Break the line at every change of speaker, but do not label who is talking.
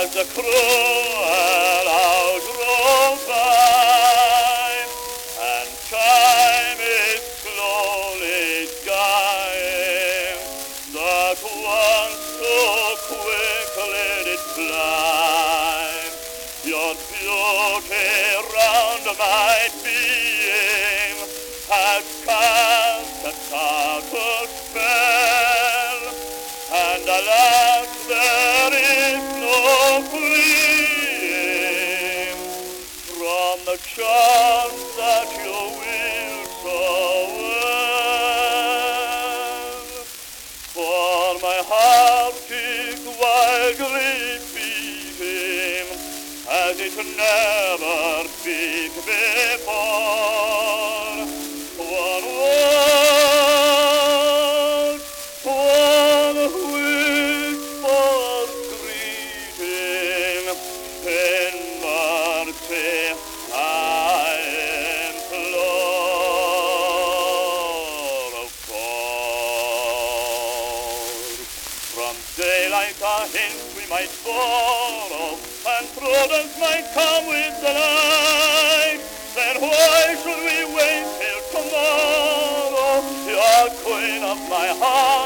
as the cruel hours roll by, and time is slowly dying, that once so quickly did fly. Your beauty round my being has cast a subtle spell, and alas, there is no fleeing from the charms that you will so well. For my heart is wildly beating, as it never beat before. One word, one whispered greeting, in mercy I implore. For from daylight a hint we might borrow, and prudence might come with the night. Then why should we wait till tomorrow? You're queen of my heart.